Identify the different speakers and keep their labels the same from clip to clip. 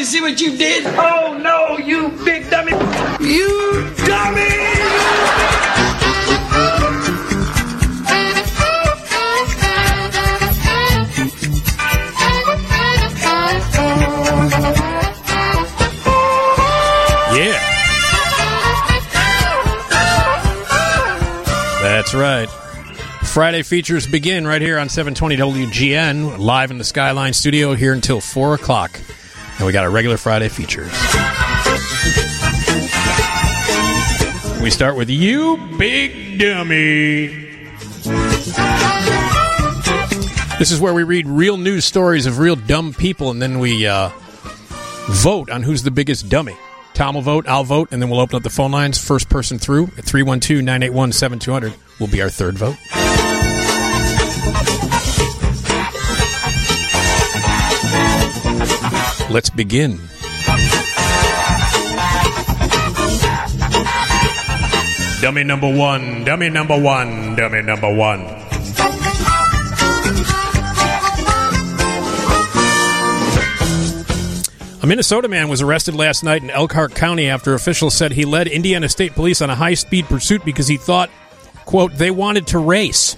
Speaker 1: dummy, see what you did? Oh, no, you big dummy. You dummy!
Speaker 2: Yeah. That's right. Friday features begin right here on 720 WGN, live in the Skyline studio here until 4 o'clock. And we got our regular Friday features. We start with You Big Dummy. This is where we read real news stories of real dumb people, and then we vote on who's the biggest dummy. Tom will vote, I'll vote, and then we'll open up the phone lines. First person through at 312-981-7200 will be our third vote. Let's begin. Dummy number one, dummy number one, dummy number one. A Minnesota man was arrested last night in Elkhart County after officials said he led Indiana State Police on a high-speed pursuit because he thought, quote, they wanted to race.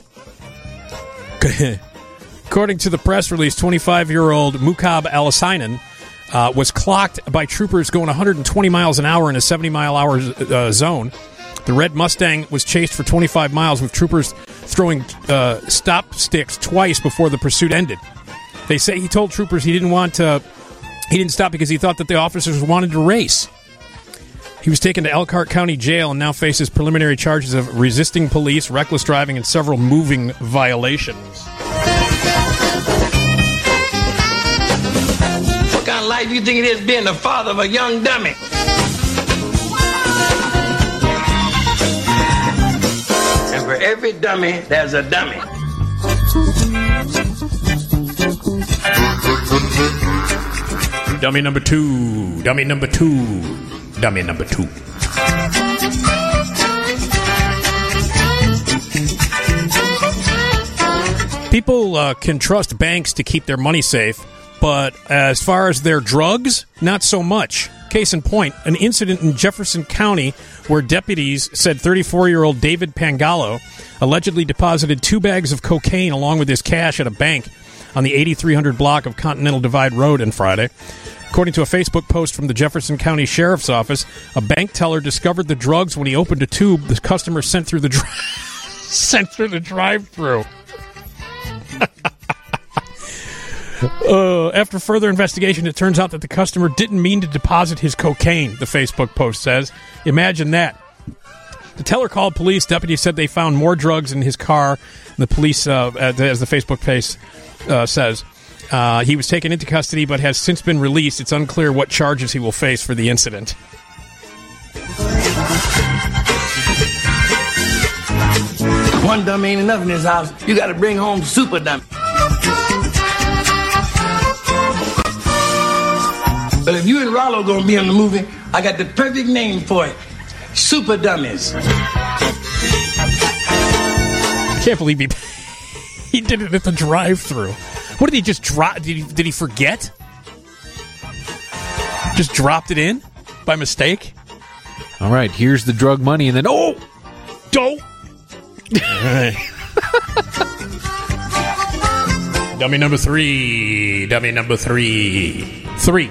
Speaker 2: According to the press release, 25-year-old Mukab Alassinen was clocked by troopers going 120 miles an hour in a 70-mile-hour zone. The red Mustang was chased for 25 miles with troopers throwing stop sticks twice before the pursuit ended. They say he told troopers he didn't stop because he thought that the officers wanted to race. He was taken to Elkhart County Jail and now faces preliminary charges of resisting police, reckless driving, and several moving violations.
Speaker 1: What kind of life you think it is being the father of a young dummy? And for every dummy, there's a dummy.
Speaker 2: Dummy number two, dummy number two, dummy number two. People can trust banks to keep their money safe, but as far as their drugs, not so much. Case in point, an incident in Jefferson County where deputies said 34-year-old David Pangallo allegedly deposited 2 bags of cocaine along with his cash at a bank on the 8300 block of Continental Divide Road on Friday. According to a Facebook post from the Jefferson County Sheriff's Office, a bank teller discovered the drugs when he opened a tube the customer sent through the drive-thru. After further investigation, it turns out that the customer didn't mean to deposit his cocaine, the Facebook post says. Imagine that. The teller called police. Deputies said they found more drugs in his car. The police, as the Facebook post says, he was taken into custody but has since been released. It's unclear what charges he will face for the incident.
Speaker 1: One dummy ain't enough in this house. You got to bring home super dummy. But if you and Rollo gonna be in the movie, I got the perfect name for it. Super Dummies.
Speaker 2: I can't believe he did it at the drive-thru. What did he just drop? Did he forget? Just dropped it in by mistake?
Speaker 3: All right, here's the drug money, and then, oh!
Speaker 2: Don't! Dummy number three. Dummy number three. 3.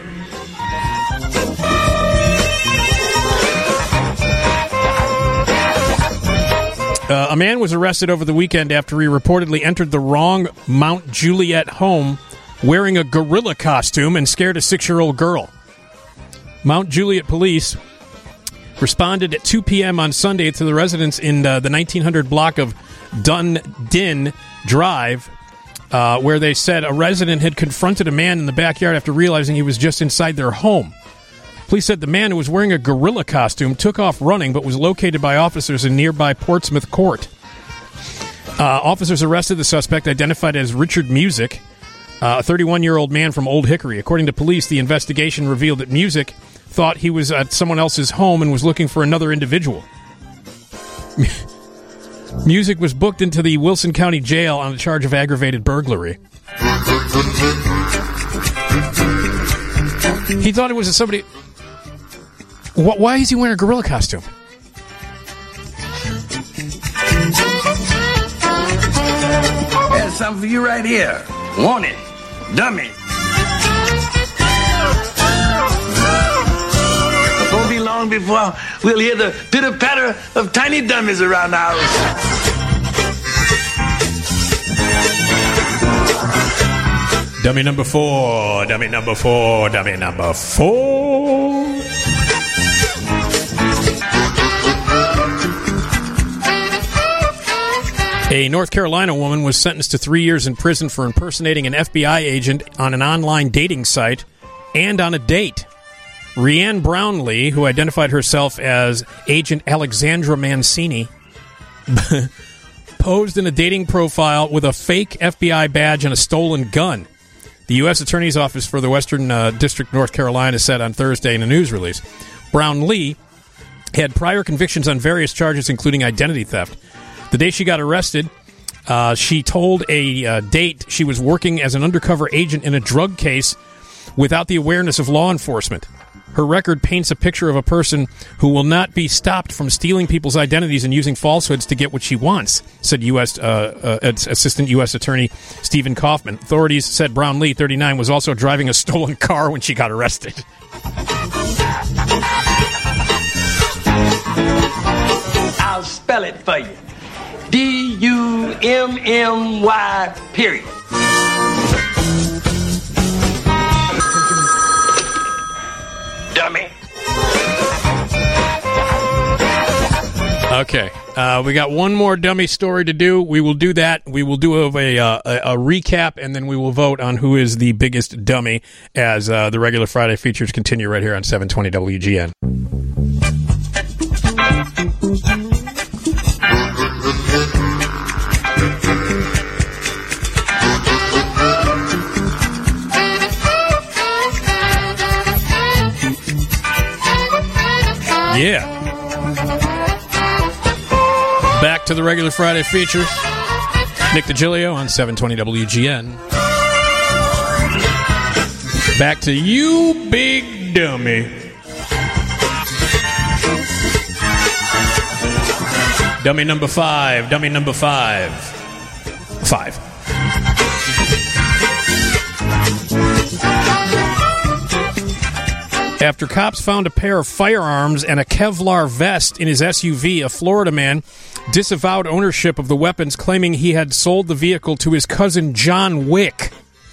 Speaker 2: A man was arrested over the weekend after he reportedly entered the wrong Mount Juliet home wearing a gorilla costume and scared a 6-year-old girl. Mount Juliet police responded at 2 p.m. on Sunday to the residents in the 1900 block of Dundin Drive, where they said a resident had confronted a man in the backyard after realizing he was just inside their home. Police said the man who was wearing a gorilla costume took off running but was located by officers in nearby Portsmouth Court. Officers arrested the suspect, identified as Richard Music, a 31-year-old man from Old Hickory. According to police, the investigation revealed that Music thought he was at someone else's home and was looking for another individual. Music was booked into the Wilson County Jail on the charge of aggravated burglary. He thought it was somebody. Why is he wearing a gorilla costume?
Speaker 1: There's something for you right here. Want it, dummy. It won't be long before we'll hear the pitter-patter of tiny dummies around the house.
Speaker 2: Dummy number 4, dummy number 4, dummy number 4. A North Carolina woman was sentenced to 3 years in prison for impersonating an FBI agent on an online dating site and on a date. Rhianne Brownlee, who identified herself as Agent Alexandra Mancini, posed in a dating profile with a fake FBI badge and a stolen gun. The U.S. Attorney's Office for the Western District, North Carolina, said on Thursday in a news release. Brownlee had prior convictions on various charges, including identity theft. The day she got arrested, she told a date she was working as an undercover agent in a drug case without the awareness of law enforcement. Her record paints a picture of a person who will not be stopped from stealing people's identities and using falsehoods to get what she wants, said U.S. Assistant U.S. Attorney Stephen Kaufman. Authorities said Brownlee, 39, was also driving a stolen car when she got arrested.
Speaker 1: I'll spell it for you. D-U-M-M-Y, period. Dummy.
Speaker 2: Okay. We got one more dummy story to do. We will do that. We will do a recap, and then we will vote on who is the biggest dummy as the regular Friday features continue right here on 720 WGN. Yeah. Back to the regular Friday features. Nick DiGilio on 720 WGN. Back to you, big dummy. Dummy number 5. Dummy number 5. 5. After cops found a pair of firearms and a Kevlar vest in his SUV, a Florida man disavowed ownership of the weapons, claiming he had sold the vehicle to his cousin John Wick.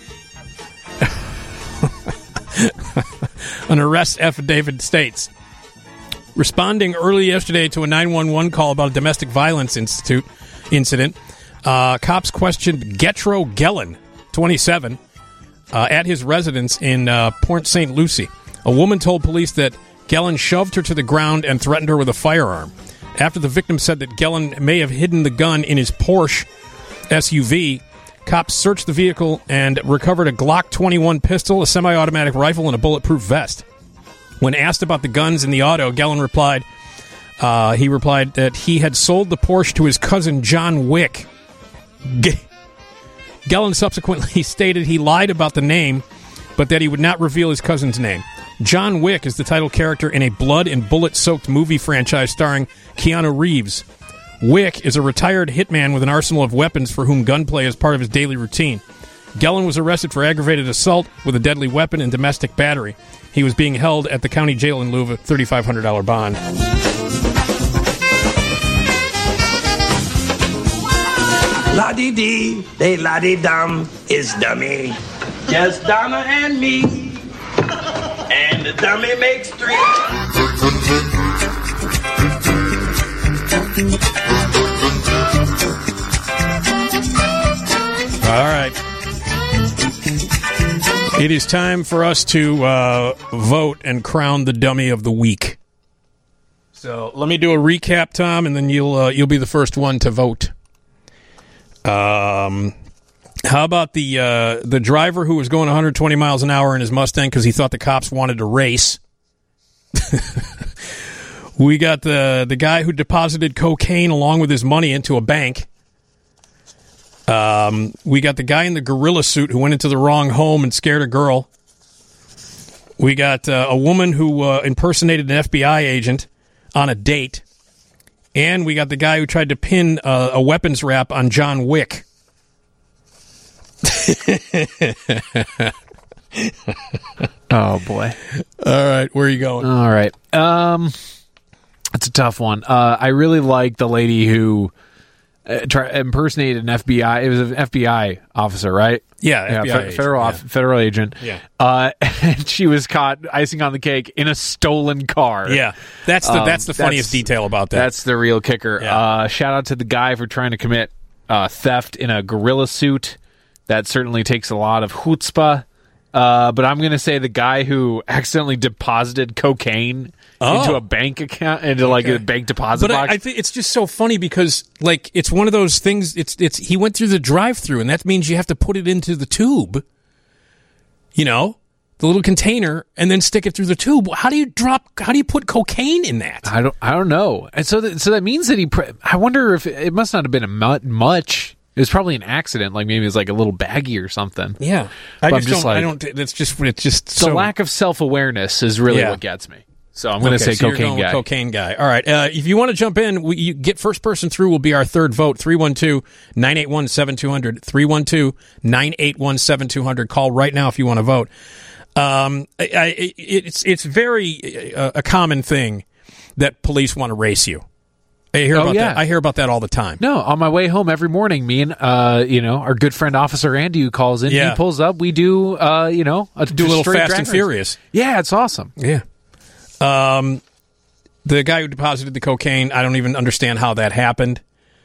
Speaker 2: An arrest affidavit states. Responding early yesterday to a 911 call about a domestic violence incident, cops questioned Getro Gellin, 27, at his residence in Port St. Lucie. A woman told police that Gellin shoved her to the ground and threatened her with a firearm. After the victim said that Gellin may have hidden the gun in his Porsche SUV, cops searched the vehicle and recovered a Glock 21 pistol, a semi-automatic rifle, and a bulletproof vest. When asked about the guns in the auto, Gellin replied that he had sold the Porsche to his cousin John Wick. Gellin subsequently stated he lied about the name, but that he would not reveal his cousin's name. John Wick is the title character in a blood and bullet-soaked movie franchise starring Keanu Reeves. Wick is a retired hitman with an arsenal of weapons for whom gunplay is part of his daily routine. Gellin was arrested for aggravated assault with a deadly weapon and domestic battery. He was being held at the county jail in lieu of a $3,500 bond.
Speaker 1: La-dee-dee, they la-dee-dum, is dummy. Just Donna and me. And the dummy makes 3.
Speaker 2: All right. It is time for us to vote and crown the dummy of the week. So let me do a recap, Tom, and then you'll be the first one to vote. How about the driver who was going 120 miles an hour in his Mustang because he thought the cops wanted to race? We got the guy who deposited cocaine along with his money into a bank. We got the guy in the gorilla suit who went into the wrong home and scared a girl. We got a woman who impersonated an FBI agent on a date. And we got the guy who tried to pin a weapons rap on John Wick.
Speaker 3: Oh, boy.
Speaker 2: All right, where are you going?
Speaker 3: All right. It's a tough one. I really like the lady who impersonated an FBI. It was an FBI officer, right?
Speaker 2: Yeah, FBI agent.
Speaker 3: Federal agent.
Speaker 2: Yeah.
Speaker 3: And she was caught icing on the cake in a stolen car.
Speaker 2: Yeah, that's the funniest detail about that.
Speaker 3: That's the real kicker.
Speaker 2: Yeah.
Speaker 3: Shout out to the guy for trying to commit theft in a gorilla suit. That certainly takes a lot of chutzpah. But I'm going to say the guy who accidentally deposited cocaine into a bank account, into like a bank deposit box.
Speaker 2: I think it's just so funny because like it's one of those things. It's he went through the drive-through, and that means you have to put it into the tube. You know, the little container, and then stick it through the tube. How do you put cocaine in that?
Speaker 3: I don't know. And so that means that I wonder if it must not have been much. It was probably an accident, like maybe it was like a little baggie or something.
Speaker 2: Yeah, It's just
Speaker 3: the lack of self-awareness is really what gets me. So I'm going to say cocaine guy.
Speaker 2: Cocaine guy. All right. If you want to jump in, you get first person through will be our third vote. 312-981-7200. 312-981-7200. Call right now if you want to vote. It's very a common thing that police want to race you. I hear about that. I hear about that all the time.
Speaker 3: No, on my way home every morning, me and our good friend Officer Andy who calls in, he pulls up. We do
Speaker 2: do a little Fast and Furious.
Speaker 3: Yeah, it's awesome.
Speaker 2: Yeah. The guy who deposited the cocaine, I don't even understand how that happened.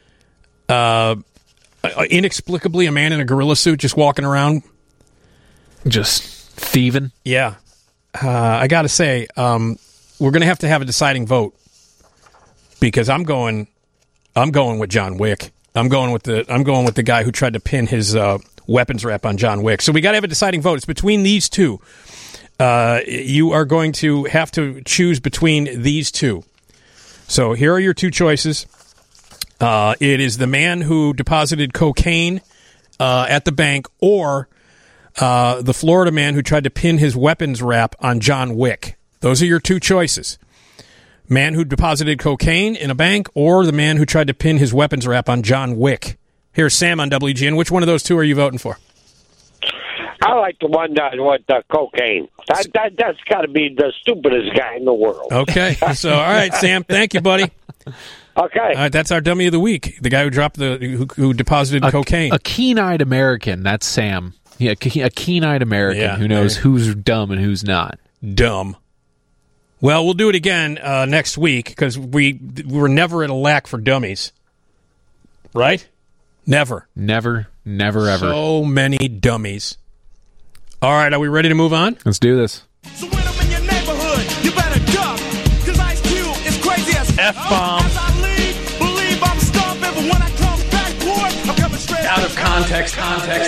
Speaker 2: Inexplicably, a man in a gorilla suit just walking around,
Speaker 3: just thieving.
Speaker 2: Yeah. I got to say, we're going to have a deciding vote. Because I'm going with John Wick. I'm going with the guy who tried to pin his weapons rap on John Wick. So we got to have a deciding vote. It's between these two. You are going to have to choose between these two. So here are your two choices. It is the man who deposited cocaine at the bank, or the Florida man who tried to pin his weapons rap on John Wick. Those are your two choices. Man who deposited cocaine in a bank, or the man who tried to pin his weapons rap on John Wick. Here's Sam on WGN. Which one of those two are you voting for?
Speaker 4: I like the one with the cocaine. That's got to be the stupidest guy in the world.
Speaker 2: Okay. So, all right, Sam. Thank you, buddy.
Speaker 4: Okay.
Speaker 2: All right, that's our dummy of the week. The guy who dropped who deposited cocaine.
Speaker 3: A keen-eyed American. That's Sam. Yeah, a keen-eyed American who knows who's dumb and who's not.
Speaker 2: Dumb. Well, we'll do it again next week because we were never at a lack for dummies. Right? Never,
Speaker 3: ever.
Speaker 2: So many dummies. All right, are we ready to move on?
Speaker 3: Let's do this.
Speaker 5: So when I'm in your neighborhood, you better duck, because Ice Cube is crazy as
Speaker 2: F-bomb.
Speaker 5: As I leave, believe I'm stomping, but when I come back, boy, I'm coming straight
Speaker 2: Out of context.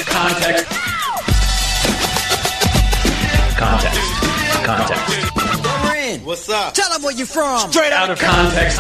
Speaker 5: What's up?
Speaker 6: Tell them where you're from.
Speaker 2: Straight out of context.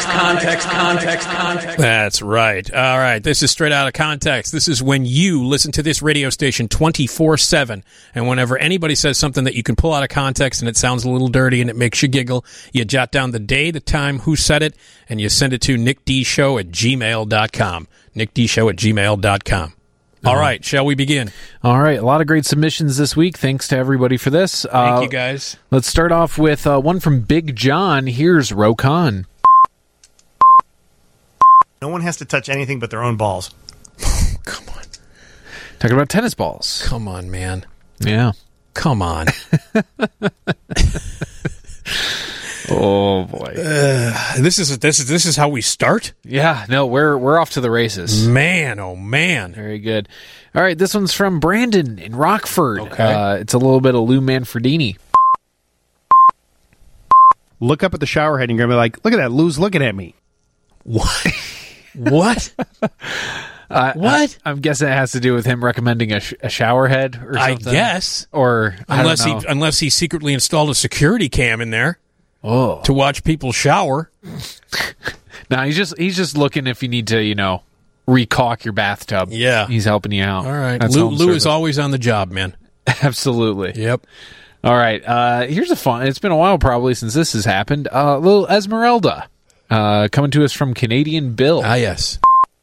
Speaker 2: That's right. All right. This is Straight Out of Context. This is when you listen to this radio station 24/7. And whenever anybody says something that you can pull out of context and it sounds a little dirty and it makes you giggle, you jot down the day, the time, who said it, and you send it to nickdshow@gmail.com. nickdshow@gmail.com. All right, shall we begin?
Speaker 3: All right, a lot of great submissions this week. Thanks to everybody for this.
Speaker 2: Thank you, guys.
Speaker 3: Let's start off with one from Big John. Here's Rokan.
Speaker 7: No one has to touch anything but their own balls.
Speaker 2: Come on.
Speaker 3: Talking about tennis balls.
Speaker 2: Come on, man.
Speaker 3: Yeah.
Speaker 2: Come on.
Speaker 3: Oh boy.
Speaker 2: This is how we start?
Speaker 3: Yeah, no, we're off to the races.
Speaker 2: Man, oh man.
Speaker 3: Very good. All right, this one's from Brandon in Rockford.
Speaker 2: Okay.
Speaker 3: It's a little bit of Lou Manfredini.
Speaker 7: Look up at the shower head and you're going to be like, look at that, Lou's looking at me.
Speaker 2: What? What? What?
Speaker 3: I'm guessing it has to do with him recommending a shower head or something.
Speaker 2: I guess.
Speaker 3: Or
Speaker 2: unless he secretly installed a security cam in there.
Speaker 3: Oh.
Speaker 2: To watch people shower.
Speaker 3: No, he's just looking if you need to, recaulk your bathtub.
Speaker 2: Yeah.
Speaker 3: He's helping you out.
Speaker 2: All right.
Speaker 3: That's
Speaker 2: Lou is always on the job, man.
Speaker 3: Absolutely.
Speaker 2: Yep.
Speaker 3: All right. Here's a fun. It's been a while probably since this has happened. Little Esmeralda coming to us from Canadian Bill.
Speaker 2: Ah, yes.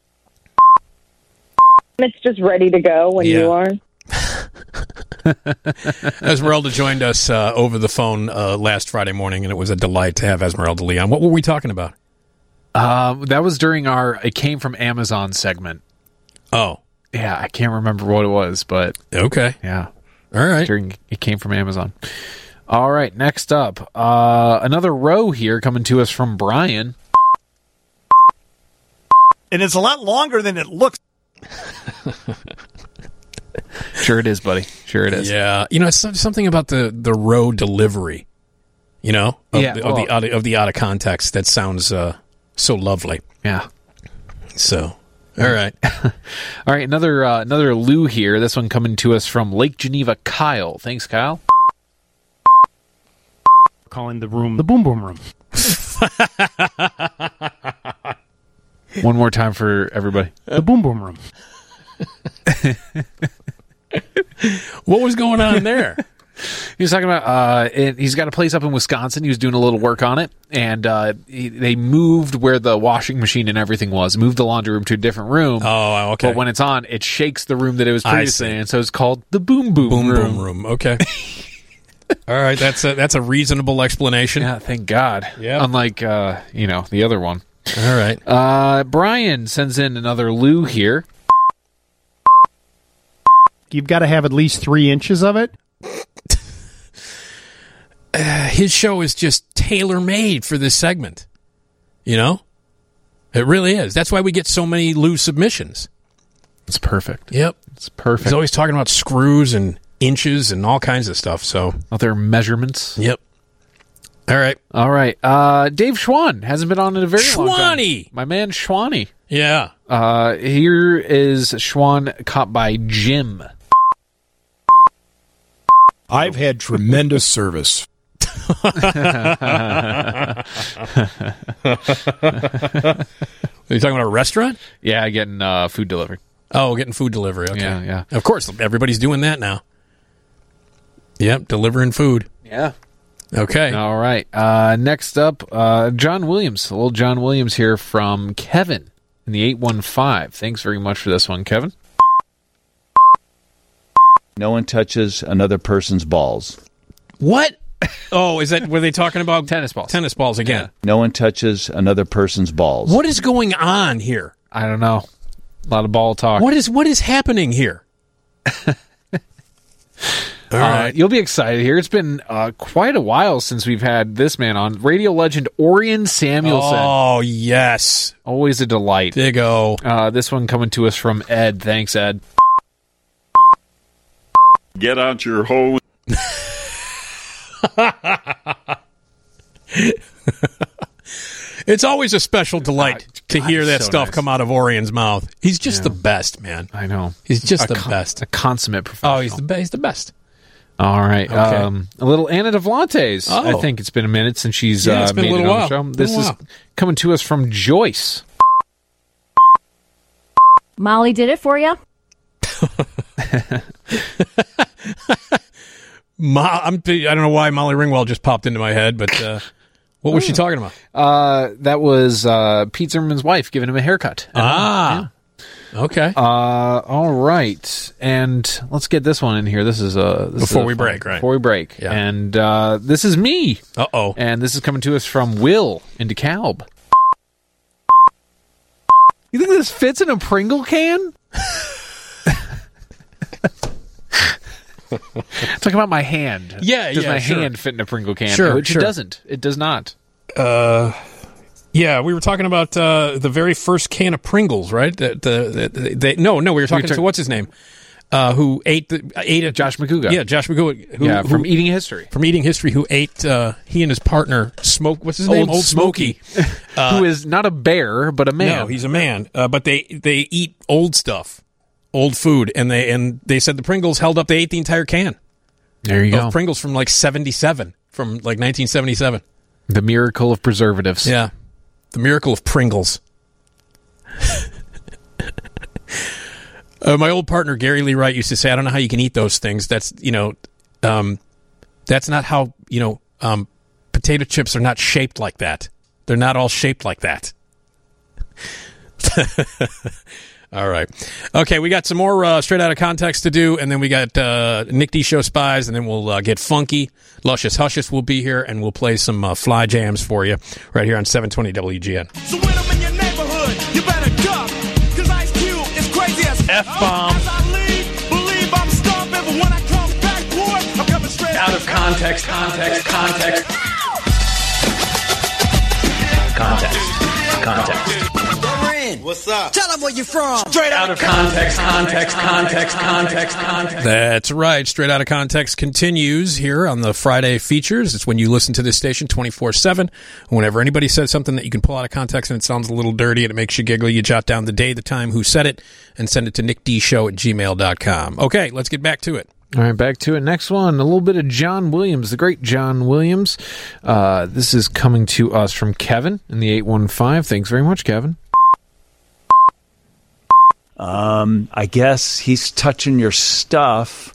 Speaker 6: It's just ready to go when you are.
Speaker 2: Esmeralda joined us over the phone last Friday morning, and it was a delight to have Esmeralda Leon. What were we talking about?
Speaker 3: That was during our It Came From Amazon segment.
Speaker 2: Oh.
Speaker 3: Yeah, I can't remember what it was, but...
Speaker 2: Okay.
Speaker 3: Yeah.
Speaker 2: All right.
Speaker 3: During It Came From Amazon. All right, next up. Another row here coming to us from Brian.
Speaker 5: And it's a lot longer than it looks.
Speaker 3: Sure it is, buddy. Sure it is.
Speaker 2: Yeah. You know, it's something about the row delivery, you know, of the out of context that sounds so lovely.
Speaker 3: Yeah.
Speaker 2: So, all right.
Speaker 3: All right, another Lou here. This one coming to us from Lake Geneva, Kyle. Thanks, Kyle.
Speaker 7: Calling the room the Boom Boom Room.
Speaker 3: One more time for everybody.
Speaker 7: The Boom Boom Room.
Speaker 2: What was going on there?
Speaker 3: He was talking about he's got a place up in Wisconsin. He was doing a little work on it, and they moved where the washing machine and everything was, moved the laundry room to a different room.
Speaker 2: Oh, okay.
Speaker 3: But when it's on, it shakes the room that it was previously in, so it's called the Boom Boom Room.
Speaker 2: Okay. All right, that's a reasonable explanation.
Speaker 3: Yeah, thank God.
Speaker 2: Yeah.
Speaker 3: Unlike the other one.
Speaker 2: All right.
Speaker 3: Brian sends in another Lou here.
Speaker 7: You've got to have at least 3 inches of it.
Speaker 2: His show is just tailor-made for this segment. You know? It really is. That's why we get so many Lou submissions.
Speaker 3: It's perfect.
Speaker 2: Yep.
Speaker 3: It's perfect.
Speaker 2: He's always talking about screws and inches and all kinds of stuff. So,
Speaker 3: out there measurements.
Speaker 2: Yep. All right.
Speaker 3: Dave Schwann hasn't been on in a very long time.
Speaker 2: Schwanny!
Speaker 3: My man Schwanny.
Speaker 2: Yeah.
Speaker 3: Here is Schwann caught by Jim.
Speaker 8: I've had tremendous service.
Speaker 2: Are you talking about a restaurant?
Speaker 3: Yeah, getting food delivered.
Speaker 2: Oh, getting food delivery. Okay.
Speaker 3: Yeah.
Speaker 2: Of course, everybody's doing that now. Yep, delivering food.
Speaker 3: Yeah.
Speaker 2: Okay.
Speaker 3: All right. Next up, John Williams. Little John Williams here from Kevin in the 815. Thanks very much for this one, Kevin.
Speaker 9: No one touches another person's balls.
Speaker 2: What? Oh, were they talking about
Speaker 3: tennis balls?
Speaker 2: Tennis balls again.
Speaker 9: Yeah. No one touches another person's balls.
Speaker 2: What is going on here?
Speaker 3: I don't know. A lot of ball talk.
Speaker 2: What is happening here? All right.
Speaker 3: You'll be excited here. It's been quite a while since we've had this man on. Radio legend Orion Samuelson.
Speaker 2: Oh, yes.
Speaker 3: Always a delight.
Speaker 2: Big O.
Speaker 3: This one coming to us from Ed. Thanks, Ed.
Speaker 10: Get out your hose.
Speaker 2: It's always a special delight to hear that
Speaker 3: so
Speaker 2: stuff
Speaker 3: nice.
Speaker 2: come out of Orion's mouth. He's just the best, man.
Speaker 3: I know.
Speaker 2: He's just the best.
Speaker 3: A consummate professional.
Speaker 2: Oh, he's the best.
Speaker 3: All right.
Speaker 2: Okay.
Speaker 3: A little Anna Devlantes.
Speaker 2: Oh.
Speaker 3: I think it's been a minute since she's
Speaker 2: Yeah, it's been
Speaker 3: made
Speaker 2: a little
Speaker 3: it on
Speaker 2: while.
Speaker 3: the show. This is coming to us from Joyce.
Speaker 11: Molly did it for you?
Speaker 2: I don't know why Molly Ringwald just popped into my head, but what was she talking about?
Speaker 3: That was Pete Zimmerman's wife giving him a haircut.
Speaker 2: Okay.
Speaker 3: All right, and let's get this one in here. This is
Speaker 2: Before we break, right?
Speaker 3: Before we break,
Speaker 2: Yeah.
Speaker 3: and this is me.
Speaker 2: Uh-oh.
Speaker 3: And this is coming to us from Will in DeKalb. You think this fits in a Pringle can? Talking about my hand.
Speaker 2: Yeah,
Speaker 3: Does my
Speaker 2: sure.
Speaker 3: hand fit in a Pringle can?
Speaker 2: Sure,
Speaker 3: Which
Speaker 2: sure.
Speaker 3: it doesn't. It does not.
Speaker 2: Yeah, we were talking about the very first can of Pringles, right? We were talking to what's his name, who ate it.
Speaker 3: Josh McCouga.
Speaker 2: Yeah, Josh McCouga.
Speaker 3: From Eating History.
Speaker 2: From Eating History, who ate he and his partner what's his name? Old Smokey.
Speaker 3: Who is not a bear but a man.
Speaker 2: No, he's a man. But they eat old stuff, old food, and they said the Pringles held up. They ate the entire can.
Speaker 3: There you go.
Speaker 2: Pringles from like 1977.
Speaker 3: The miracle of preservatives.
Speaker 2: Yeah. The miracle of Pringles. My old partner, Gary Lee Wright, used to say, I don't know how you can eat those things. That's, That's not how, potato chips are not shaped like that. They're not all shaped like that. All right. Okay, we got some more Straight Outta Context to do, and then we got Nick D Show Spies, and then we'll get funky. Luscious Hushes will be here, and we'll play some fly jams for you right here on 720 WGN.
Speaker 5: So when I'm in your neighborhood, you better duck, because Ice Cube is crazy as
Speaker 2: F-bomb.
Speaker 5: As I leave, believe I'm stomping, but when I come back, boy, I'm coming straight
Speaker 2: Out of context.
Speaker 5: What's up?
Speaker 12: Tell them where you're from.
Speaker 2: Straight out of context. That's right. Straight Out of Context continues here on the Friday features. It's when you listen to this station 24/7. Whenever anybody says something that you can pull out of context and it sounds a little dirty and it makes you giggle, you jot down the day, the time, who said it, and send it to nickdshow@gmail.com. Okay, let's get back to it.
Speaker 3: All right, back to it. Next one, a little bit of John Williams, the great John Williams. This is coming to us from Kevin in the 815. Thanks very much, Kevin.
Speaker 9: I guess he's touching your stuff.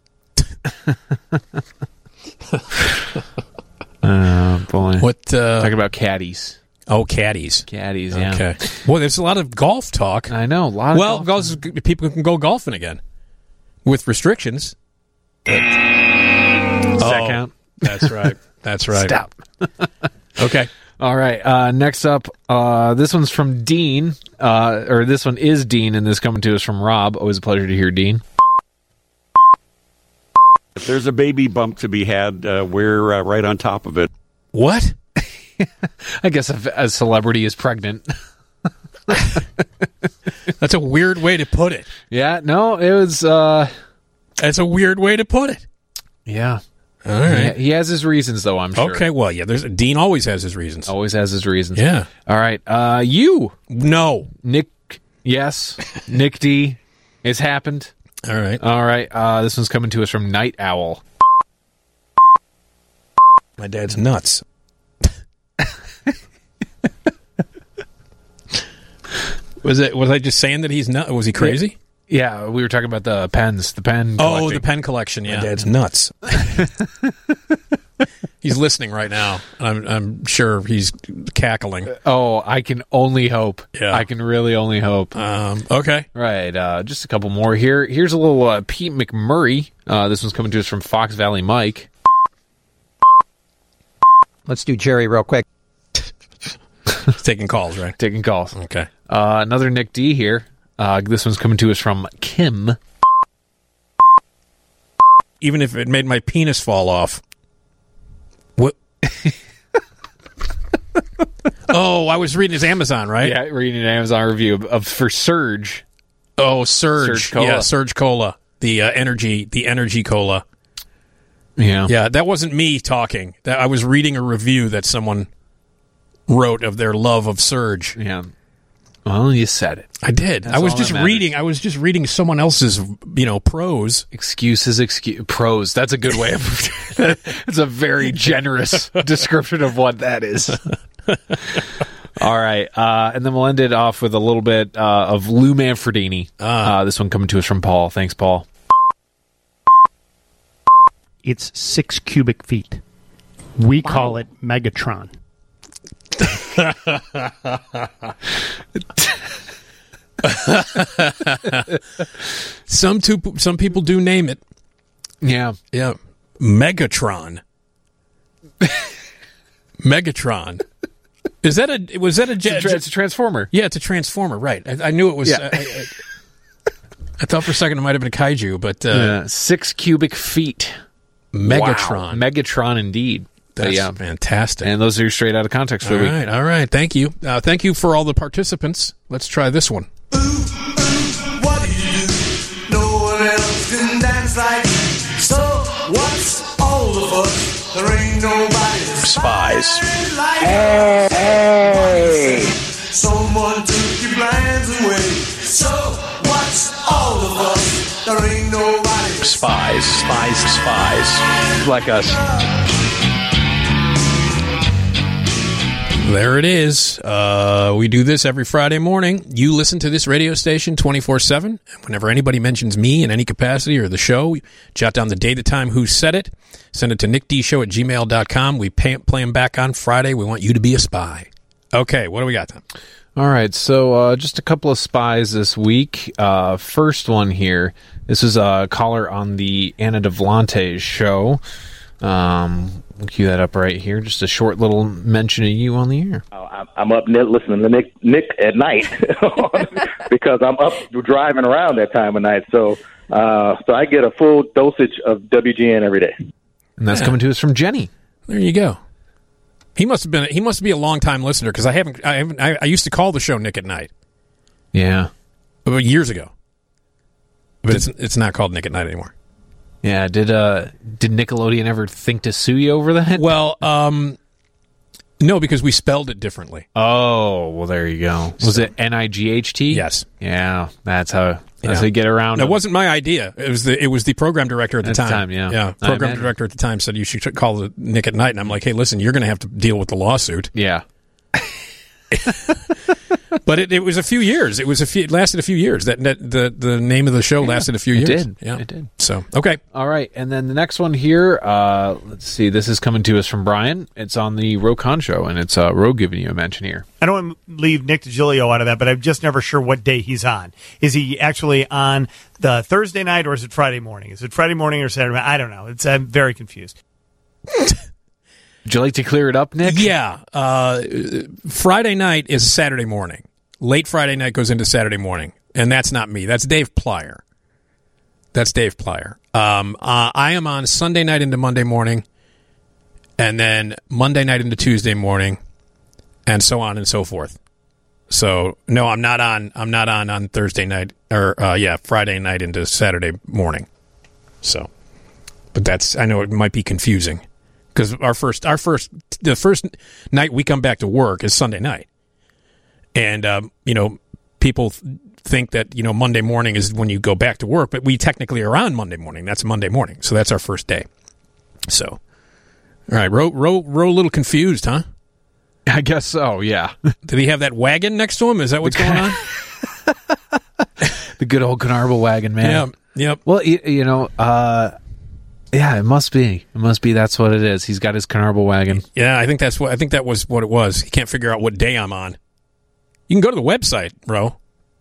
Speaker 3: Boy.
Speaker 2: What?
Speaker 3: Talking about caddies.
Speaker 2: Oh, caddies.
Speaker 3: Caddies, yeah.
Speaker 2: Okay. Well, there's a lot of golf talk.
Speaker 3: I know. A lot of golf.
Speaker 2: People can go golfing again with restrictions.
Speaker 3: Does that count?
Speaker 2: That's right. That's right.
Speaker 3: Stop.
Speaker 2: Okay.
Speaker 3: All right. Next up, this one's from Dean, or this one is Dean, and this coming to us from Rob. Always a pleasure to hear Dean.
Speaker 10: If there's a baby bump to be had, we're right on top of it.
Speaker 2: What?
Speaker 3: I guess if a celebrity is pregnant.
Speaker 2: That's a weird way to put it.
Speaker 3: Yeah. No, it was.
Speaker 2: That's a weird way to put it.
Speaker 3: Yeah.
Speaker 2: All right.
Speaker 3: He has his reasons, though, I'm sure.
Speaker 2: Okay, well, yeah, Dean always has his reasons.
Speaker 3: Always has his reasons.
Speaker 2: Yeah.
Speaker 3: All right. You.
Speaker 2: No.
Speaker 3: Nick. Yes. Nick D. It's happened.
Speaker 2: All right.
Speaker 3: All right. This one's coming to us from Night Owl.
Speaker 2: My dad's nuts. Was I just saying that he's nuts? Was he crazy?
Speaker 3: Yeah, we were talking about the pens. The pen collecting.
Speaker 2: Oh, the pen collection, yeah. My dad's nuts. He's listening right now. I'm sure he's cackling.
Speaker 3: Oh, I can only hope.
Speaker 2: Yeah.
Speaker 3: I can really only hope.
Speaker 2: Okay.
Speaker 3: Right. Just a couple more here. Here's a little Pete McMurray. This one's coming to us from Fox Valley Mike.
Speaker 12: Let's do Jerry real quick.
Speaker 2: Taking calls, right?
Speaker 3: Taking calls.
Speaker 2: Okay.
Speaker 3: Another Nick D here. This one's coming to us from Kim.
Speaker 2: Even if it made my penis fall off. What? Oh, I was reading his Amazon, right?
Speaker 3: Yeah, reading an Amazon review for Surge.
Speaker 2: Oh, Surge
Speaker 3: Cola.
Speaker 2: Yeah, Surge Cola. The energy cola.
Speaker 3: Yeah.
Speaker 2: Yeah, that wasn't me talking. I was reading a review that someone wrote of their love of Surge.
Speaker 3: Yeah. Well, you said it.
Speaker 2: I did.
Speaker 3: That's
Speaker 2: I was
Speaker 3: all
Speaker 2: just
Speaker 3: that
Speaker 2: reading. I was just reading someone else's, prose.
Speaker 3: Prose. That's a good way of. It's a very generous description of what that is. All right, and then we'll end it off with a little bit of Lou Manfredini. This one coming to us from Paul. Thanks, Paul.
Speaker 7: It's 6 cubic feet. We call it Megatron.
Speaker 2: Some people do name it.
Speaker 3: Yeah.
Speaker 2: Megatron. Megatron. Was that
Speaker 3: It's a transformer.
Speaker 2: Yeah, it's a transformer. Right. I knew it was. Yeah. I thought for a second it might have been a kaiju, but
Speaker 3: 6 cubic feet.
Speaker 2: Megatron.
Speaker 3: Wow. Megatron, indeed.
Speaker 2: That's fantastic.
Speaker 3: And those are Straight Out of Context for the week.
Speaker 2: All right. Thank you. Thank you for all the participants. Let's try this one.
Speaker 5: What do you do? No one else can dance like. So what's all of us? There ain't nobody
Speaker 1: Spies.
Speaker 5: like
Speaker 4: Hey!
Speaker 5: someone took your plans away. So what's all of us? There ain't nobody
Speaker 1: Spies. Like us.
Speaker 2: There it is. We do this every Friday morning. You listen to this radio station 24/7. And whenever anybody mentions me in any capacity or the show, jot down the date, the time, who said it. Send it to nickdshow@gmail.com. We play them back on Friday. We want you to be a spy. Okay, what do we got then?
Speaker 3: All right, so just a couple of spies this week. First one here. This is a caller on the Anna Devlante's show. We'll cue that up right here. Just a short little mention of you on the air.
Speaker 13: I'm up listening to Nick at night because I'm up driving around that time of night. So I get a full dosage of WGN every day.
Speaker 3: And that's coming to us from Jenny.
Speaker 2: There you go. He must be a long time listener because I used to call the show Nick at Night.
Speaker 3: Yeah,
Speaker 2: years ago. But it's not called Nick at Night anymore.
Speaker 3: Yeah, did Nickelodeon ever think to sue you over that?
Speaker 2: Well, no, because we spelled it differently.
Speaker 3: Oh, well, there you go. Was it Night?
Speaker 2: Yes.
Speaker 3: Yeah, that's how they get around.
Speaker 2: It wasn't my idea. It was the program director at the time.
Speaker 3: Yeah.
Speaker 2: Program director at the time said you should call it Nick at Night, and I'm like, hey, listen, you're going to have to deal with the lawsuit.
Speaker 3: Yeah.
Speaker 2: But it was a few years. It lasted a few years. That the name of the show lasted a few years.
Speaker 3: It did.
Speaker 2: Yeah,
Speaker 3: it did.
Speaker 2: So okay,
Speaker 3: all right. And then the next one here. Let's see. This is coming to us from Brian. It's on the Ro Khan show, and it's Ro giving you a mention here.
Speaker 14: I don't want to leave Nick DiGilio out of that, but I'm just never sure what day he's on. Is he actually on the Thursday night, or is it Friday morning? Is it Friday morning or Saturday? I don't know. I'm very confused.
Speaker 3: Would you like to clear it up, Nick?
Speaker 2: Yeah. Friday night is Saturday morning. Late Friday night goes into Saturday morning. And that's not me. That's Dave Plyer. I am on Sunday night into Monday morning, and then Monday night into Tuesday morning, and so on and so forth. So, no, I'm not on Thursday night, or, Friday night into Saturday morning. So, but I know it might be confusing. Because the first night we come back to work is Sunday night, and people think that Monday morning is when you go back to work, but we technically are on Monday morning. That's Monday morning, so that's our first day. So, all right, Ro a little confused, huh?
Speaker 3: I guess so. Yeah.
Speaker 2: Did he have that wagon next to him? Is that what's going on?
Speaker 3: The good old Carnarvon wagon, man.
Speaker 2: Yeah. Yep.
Speaker 3: Well, yeah, it must be. That's what it is. He's got his Carnarvon wagon.
Speaker 2: Yeah, I think that was what it was. He can't figure out what day I'm on. You can go to the website, Ro.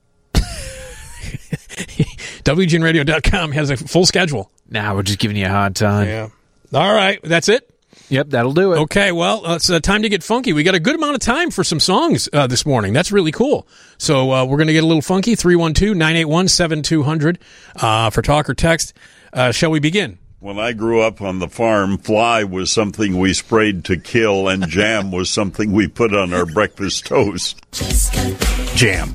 Speaker 2: WGNradio.com has a full schedule.
Speaker 3: Nah, we're just giving you a hard time.
Speaker 2: Yeah. All right, that's it?
Speaker 3: Yep, that'll do it.
Speaker 2: Okay, well, it's time to get funky. We got a good amount of time for some songs this morning. That's really cool. So we're going to get a little funky. 312-981-7200 for talk or text. Shall we begin?
Speaker 15: When I grew up on the farm, fly was something we sprayed to kill, and jam was something we put on our breakfast toast.
Speaker 7: Jam.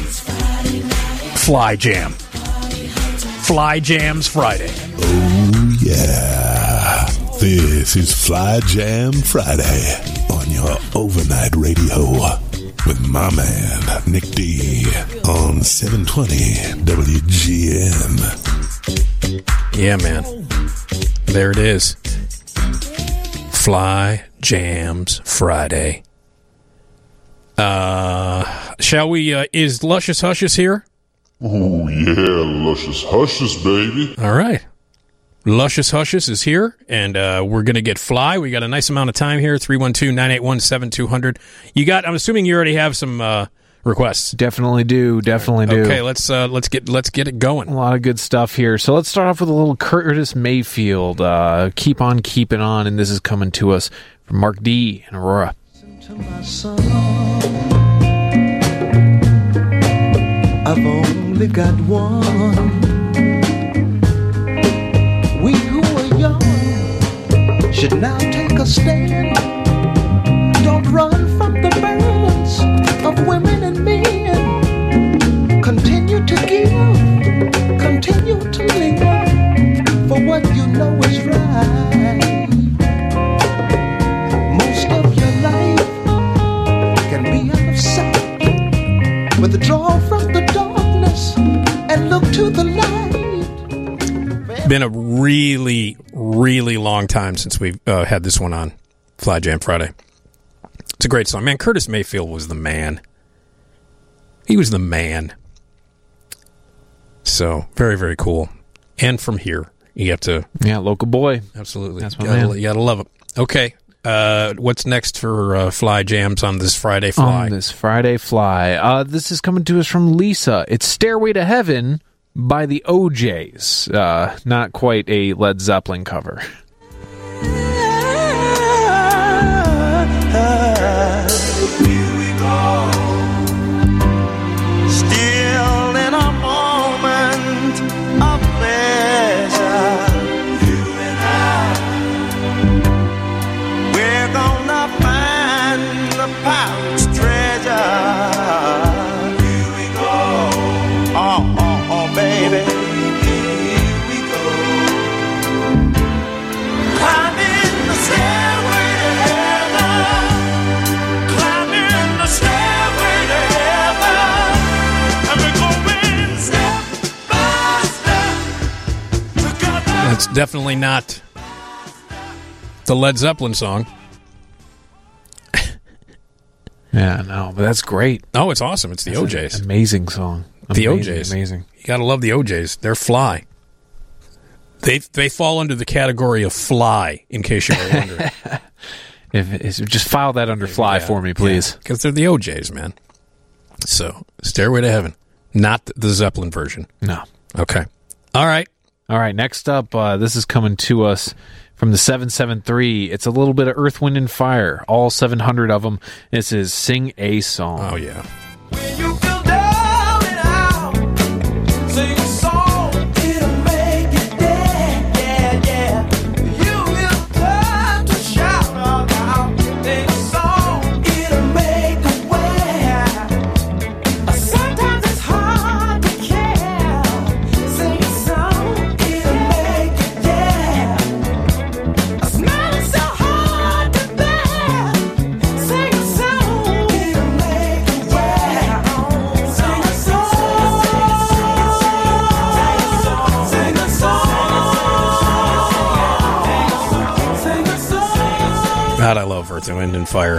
Speaker 7: Fly jam. Fly Jams Friday.
Speaker 16: Oh, yeah. This is Fly Jam Friday on your overnight radio with my man, Nick D, on 720 WGN.
Speaker 2: Yeah, man. There it is. Fly Jams Friday. Shall we, is Luscious Hushes here?
Speaker 16: Oh, yeah, Luscious Hushes, baby.
Speaker 2: All right. Luscious Hushes is here, and we're going to get Fly. We got a nice amount of time here, 312-981-7200. I'm assuming you already have some requests.
Speaker 3: Definitely do.
Speaker 2: Okay, let's get it going.
Speaker 3: A lot of good stuff here. So let's start off with a little Curtis Mayfield. Keep on keeping on, and this is coming to us from Mark D and Aurora.
Speaker 5: To my song, I've only got one. We who are young should now take a stand. Don't run from the burdens of women and men. Continue to give, continue to live for what you know is right. Most of your life can be out of sight. Withdraw from the darkness and look to the light.
Speaker 2: Been a really, really long time since we've had this one on Fly Jam Friday. It's a great song. Man, Curtis Mayfield was the man. He was the man. So, very, very cool. And from here, you have to...
Speaker 3: Yeah, local boy.
Speaker 2: Absolutely.
Speaker 3: That's my man.
Speaker 2: You got to love it. Okay. What's next for Fly Jams on this Friday Fly?
Speaker 3: On this Friday Fly. This is coming to us from Lisa. It's Stairway to Heaven by the OJs. Not quite a Led Zeppelin cover.
Speaker 5: Here we go. Still in a moment of pleasure. You and I, we're gonna find the pirate's treasure. Here we go. Oh, baby. Here we go. Climbing the stairway to heaven. Climbing the stairway to heaven. And we're going step by step.
Speaker 2: That's definitely not the Led Zeppelin song.
Speaker 3: Yeah, no, but that's great.
Speaker 2: Oh, it's awesome. It's the OJs.
Speaker 3: Amazing song.
Speaker 2: The
Speaker 3: Amazing,
Speaker 2: OJs.
Speaker 3: Amazing.
Speaker 2: You got to love the OJs. They're fly. They fall under the category of fly, in case you were wondering.
Speaker 3: Just file that under Fly for me, please.
Speaker 2: Because they're the OJs, man. So, Stairway to Heaven. Not the Zeppelin version.
Speaker 3: No.
Speaker 2: Okay. All right.
Speaker 3: All right, next up, this is coming to us from the 773. It's a little bit of Earth, Wind, and Fire. All 700 of them. This is Sing a Song.
Speaker 2: Oh, yeah.
Speaker 5: When you feel down and out, sing a song, it'll make you dance, yeah. You will time to shout about, sing a song, it'll make a way. Sometimes it's hard to care, sing a song, it'll make you dance. A smile is so hard to bear, sing a song, it'll make you dance. Sing a song, sing a song, sing a song.
Speaker 2: God, I love Earth, Wind, and Fire.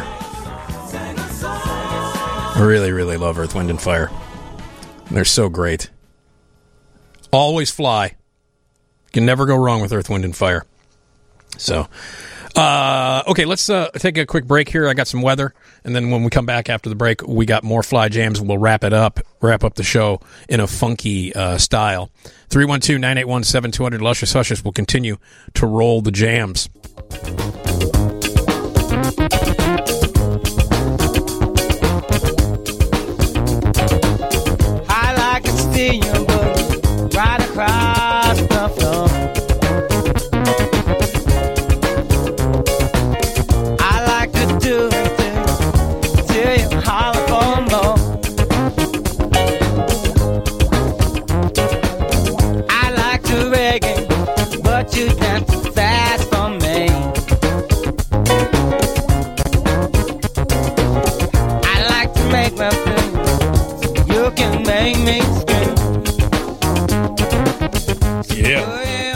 Speaker 2: I really, really love Earth, Wind, and Fire. They're so great. Always fly. Can never go wrong with Earth, Wind, and Fire. So, okay, let's take a quick break here. I got some weather, and then when we come back after the break, we got more Fly Jams. We'll wrap up the show in a funky style. 312-981-7200 Luscious Hushes will continue to roll the jams.
Speaker 5: I like to see you right across the floor. I like to do things till you holler for more. I like to reggae, but you dance too fast for me. I like to make my thing, you can make me scream.
Speaker 2: Yeah.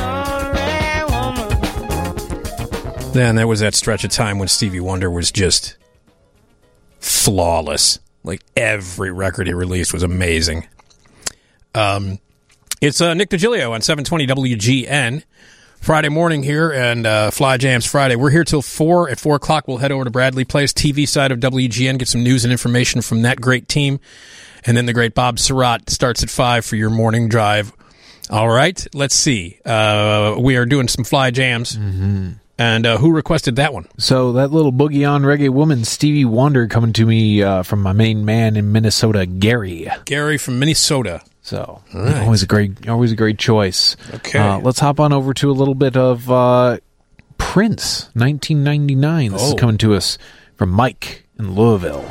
Speaker 2: Then there was that stretch of time when Stevie Wonder was just flawless. Like every record he released was amazing. It's Nick DiGilio on 720 WGN. Friday morning here, and Fly Jams Friday. We're here till 4. At 4 o'clock, we'll head over to Bradley Place, TV side of WGN, get some news and information from that great team. And then the great Bob Surratt starts at 5 for your morning drive. All right, let's see. We are doing some Fly Jams.
Speaker 3: Mm-hmm.
Speaker 2: And who requested that one?
Speaker 3: So that little boogie on reggae woman, Stevie Wonder, coming to me from my main man in Minnesota, Gary.
Speaker 2: Gary from Minnesota.
Speaker 3: So
Speaker 2: right.
Speaker 3: always a great choice.
Speaker 2: Okay,
Speaker 3: let's hop on over to a little bit of Prince, 1999. This is coming to us from Mike in Louisville.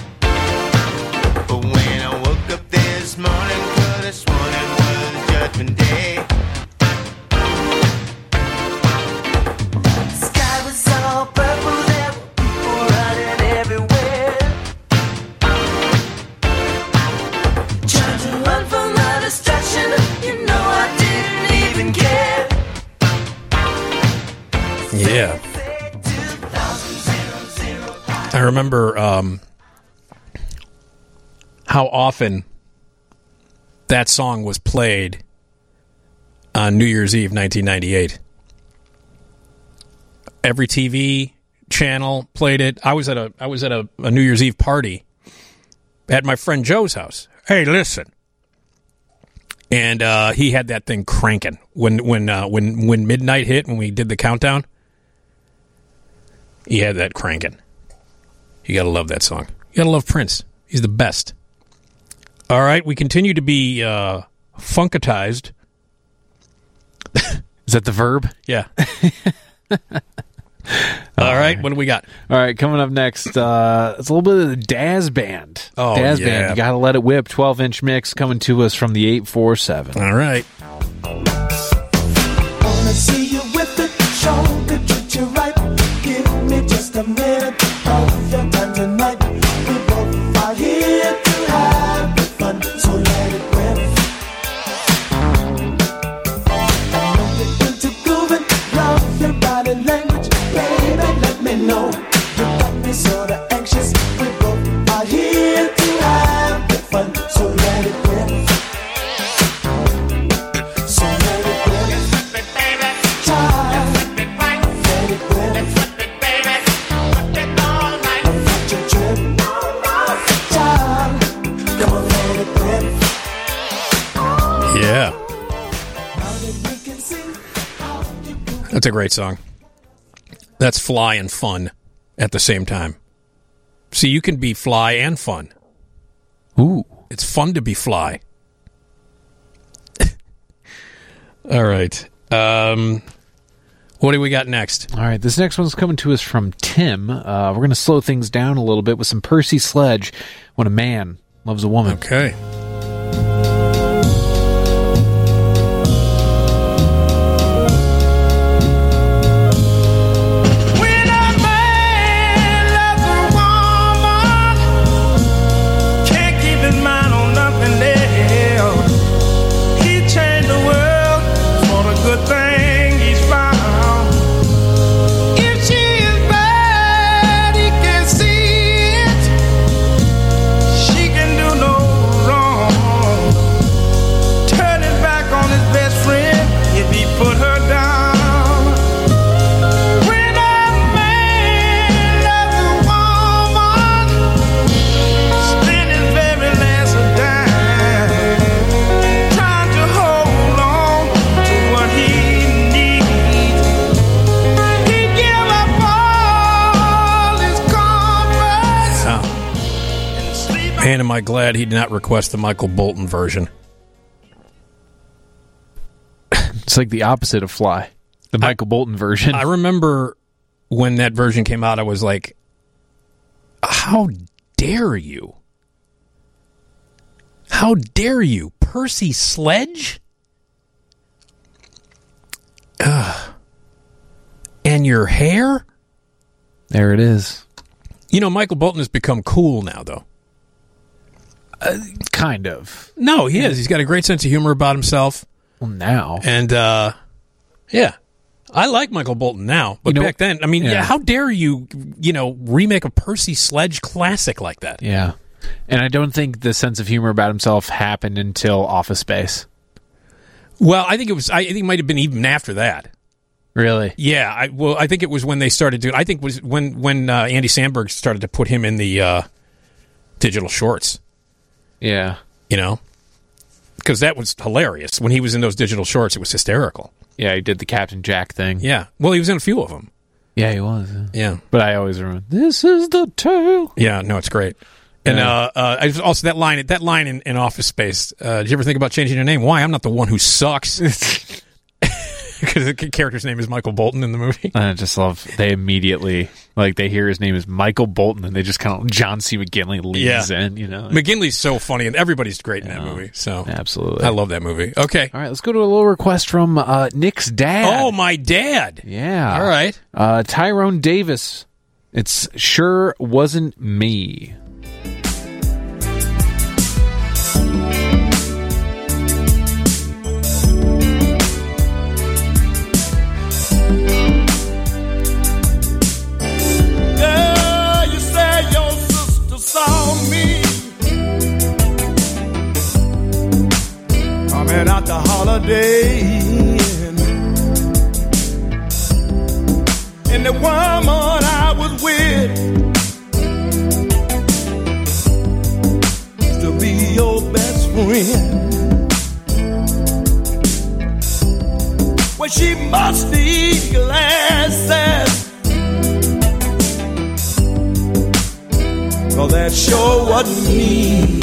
Speaker 5: But when I woke up this morning, could have sworn it was Judgment
Speaker 2: I remember how often that song was played on New Year's Eve, 1998. Every TV channel played it. I was at a New Year's Eve party at my friend Joe's house. Hey, listen. And he had that thing cranking when midnight hit, when we did the countdown. He had that cranking. You got to love that song. You got to love Prince. He's the best. All right, we continue to be funkatized.
Speaker 3: Is that the verb?
Speaker 2: Yeah. All right, what do we got?
Speaker 3: All right, coming up next, it's a little bit of the Daz Band.
Speaker 2: Oh,
Speaker 3: Daz
Speaker 2: yeah.
Speaker 3: Band, you gotta let it whip. 12-inch mix coming to us from the 847.
Speaker 2: All right.
Speaker 5: Wanna see you with it, show could treat you right. Give me just a minute of your time tonight. We both are here to have the fun, so let it rip. I know you're into grooving, love your body language, baby. Let me know you got me sorta anxious. We both are here to have the fun, so let it rip. So let it rip.
Speaker 2: Yeah. That's a great song. That's fly and fun at the same time. See, you can be fly and fun.
Speaker 3: Ooh.
Speaker 2: It's fun to be fly. All right. What do we got next?
Speaker 3: All right, this next one's coming to us from Tim. We're going to slow things down a little bit with some Percy Sledge, When a Man Loves a Woman.
Speaker 2: Okay. Man, am I glad he did not request the Michael Bolton version.
Speaker 3: It's like the opposite of Fly, the Michael Bolton version.
Speaker 2: I remember when that version came out, I was like, how dare you? How dare you? Percy Sledge? And your hair?
Speaker 3: There it is.
Speaker 2: You know, Michael Bolton has become cool now, though.
Speaker 3: Kind of.
Speaker 2: No, he is. He's got a great sense of humor about himself.
Speaker 3: Well, now.
Speaker 2: And, yeah. I like Michael Bolton now. But back then, I mean, yeah, how dare you, remake a Percy Sledge classic like that?
Speaker 3: Yeah. And I don't think the sense of humor about himself happened until Office Space.
Speaker 2: Well, I think it might have been even after that.
Speaker 3: Really?
Speaker 2: Yeah. I think it was when they started doing, I think it was when Andy Samberg started to put him in the digital shorts.
Speaker 3: Yeah.
Speaker 2: Because that was hilarious. When he was in those digital shorts, it was hysterical.
Speaker 3: Yeah, he did the Captain Jack thing.
Speaker 2: Yeah. Well, he was in a few of them.
Speaker 3: Yeah, he was.
Speaker 2: Yeah.
Speaker 3: But I always remember, this is the tale.
Speaker 2: Yeah, no, it's great. And also that line in Office Space, did you ever think about changing your name? Why? I'm not the one who sucks. Because the character's name is Michael Bolton in the movie.
Speaker 3: I just love, they immediately, they hear his name is Michael Bolton, and they just kind of, John C. McGinley leads in,
Speaker 2: McGinley's so funny, and everybody's great in that movie. So
Speaker 3: absolutely.
Speaker 2: I love that movie. Okay.
Speaker 3: All right, let's go to a little request from Nick's dad.
Speaker 2: Oh, my dad.
Speaker 3: Yeah.
Speaker 2: All right.
Speaker 3: Tyrone Davis. It's Sure Wasn't Me.
Speaker 5: Girl, you say Holiday Inn. And the woman I was with used to be your best friend. Well, she must need glasses, 'cause that sure wasn't me.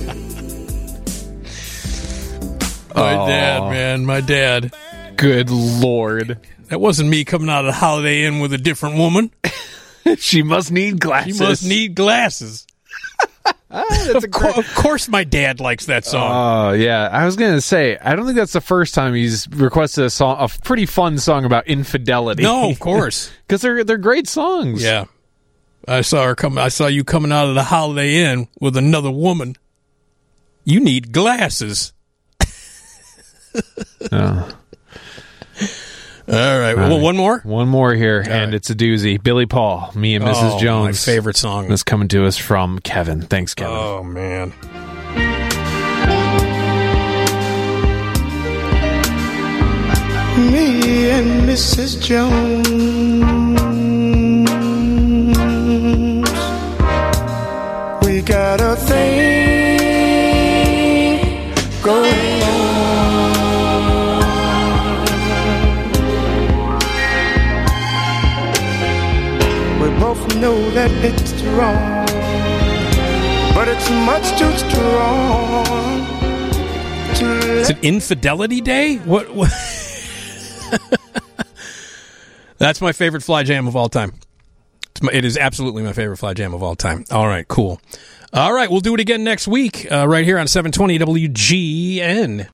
Speaker 2: My dad, man, my dad.
Speaker 3: Good Lord.
Speaker 2: That wasn't me coming out of the Holiday Inn with a different woman.
Speaker 3: She must need glasses.
Speaker 2: She must need glasses. Of course my dad likes that song.
Speaker 3: Oh, yeah. I was going to say, I don't think that's the first time he's requested a pretty fun song about infidelity.
Speaker 2: No, of course.
Speaker 3: Because they're great songs.
Speaker 2: Yeah. I saw you coming out of the Holiday Inn with another woman. You need glasses.
Speaker 3: Oh.
Speaker 2: All right. Well, one more?
Speaker 3: One more here, and it's a doozy. Billy Paul, Me and Mrs. Jones.
Speaker 2: My favorite song.
Speaker 3: This coming to us from Kevin. Thanks, Kevin.
Speaker 2: Oh, man.
Speaker 5: Me and Mrs. Jones, we got a thing going on. We both know that it's wrong, but it's much too strong to
Speaker 2: Is it Infidelity Day? What? That's my favorite Fly Jam of all time. It is absolutely my favorite Fly Jam of all time. All right, cool. All right, we'll do it again next week, right here on 720 WGN.